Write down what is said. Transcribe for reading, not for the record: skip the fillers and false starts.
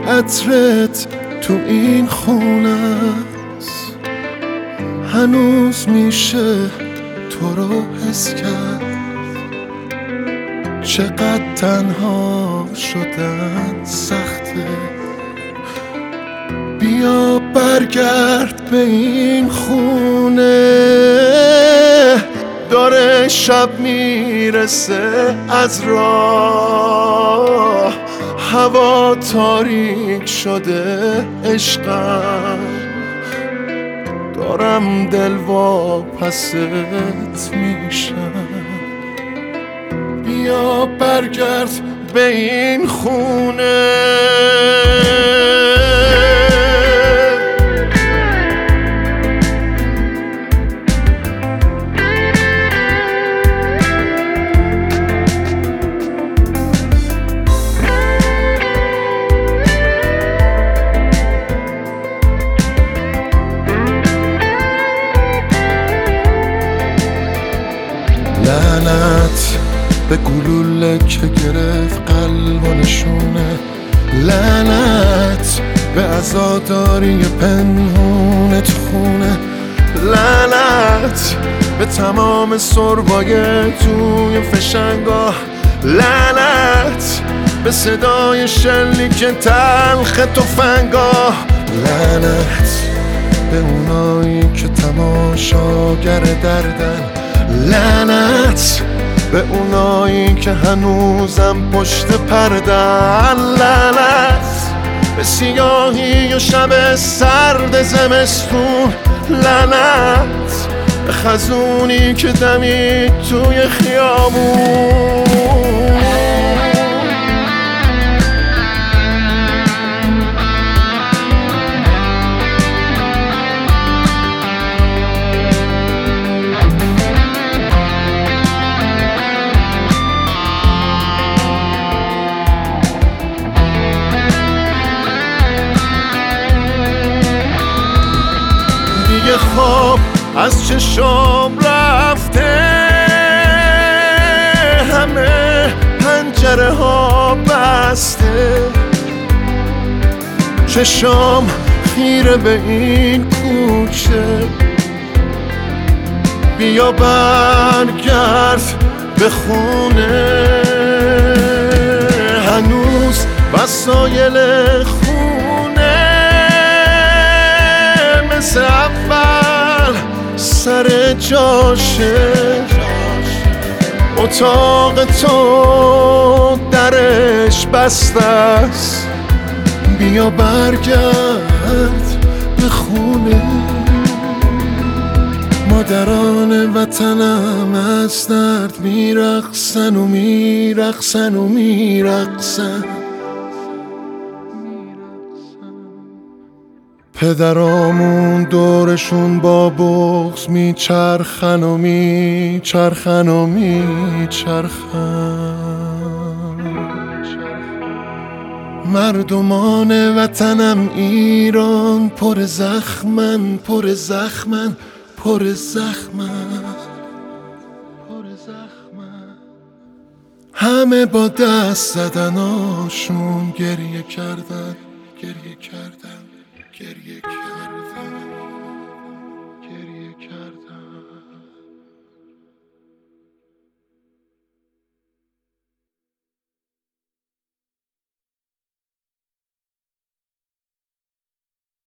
عطرت تو این خونه است، هنوز میشه تو رو حس کرد. چقدر تنها شدن سخته، بیا برگرد به این خونه. داره شب میرسه از راه، هوا تاریک شده عشقم، دارم دل واپست میشم. بیا برگرد به این خونه. لعنت به گلوله که گرفت قلب و نشونه، لعنت به عزاداری پنهون تو خونه، لعنت به تمام سربای توی فشنگاه، لعنت به صدای شلیک تلخ تفنگاه، لعنت به اونایی که تماشاگر دردن، لعنت به اونایی که هنوزم پشت پردن، لعنت به سیاهی و شب سرد زمستون، لعنت به خزونی که دمید توی خیابون. دیگه خواب از چشم رفته، همه پنجره ها بسته، چشم خیره به این کوچه. بیا برگرد به خونه، هنوز وسایل خونه مثل اول سر جاشه. اتاق تو درش بسته است، بیا برگرد به خونه. مادران وطنم از درد میرقصن و میرقصن و میرقصن، پدرامون دورشون با بغض میچرخن و میچرخن و میچرخن. مردمان وطنم ایران پر زخمن، پر زخمن، پر زخمن، همه با دست زدناشون گریه کردن، گریه کردن، گریه کردن.